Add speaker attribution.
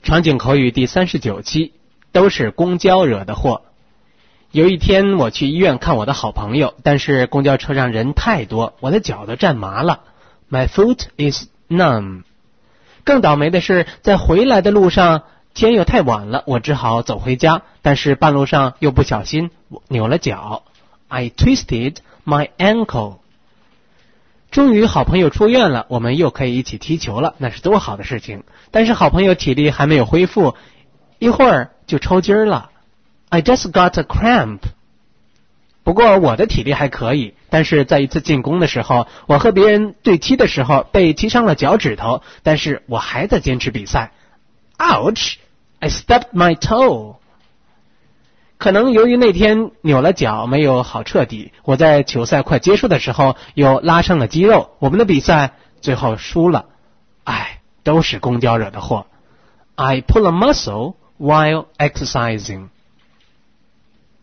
Speaker 1: 场景口语第39期，都是公交惹的祸。有一天我去医院看我的好朋友，但是公交车上人太多，我的脚都站麻了。My foot is numb。更倒霉的是，在回来的路上，天又太晚了，我只好走回家，但是半路上又不小心扭了脚。I twisted my ankle。终于好朋友出院了，我们又可以一起踢球了，那是多好的事情。但是好朋友体力还没有恢复，一会儿就抽筋了。I just got a cramp。 不过我的体力还可以，但是在一次进攻的时候，我和别人对踢的时候被踢伤了脚趾头，但是我还在坚持比赛。Ouch! I stepped my toe。 可能由于那天扭了脚没有好彻底，我在球赛快结束的时候又拉伤了肌肉，我们的比赛最后输了。都是公交惹的祸。I pull a muscle while exercising。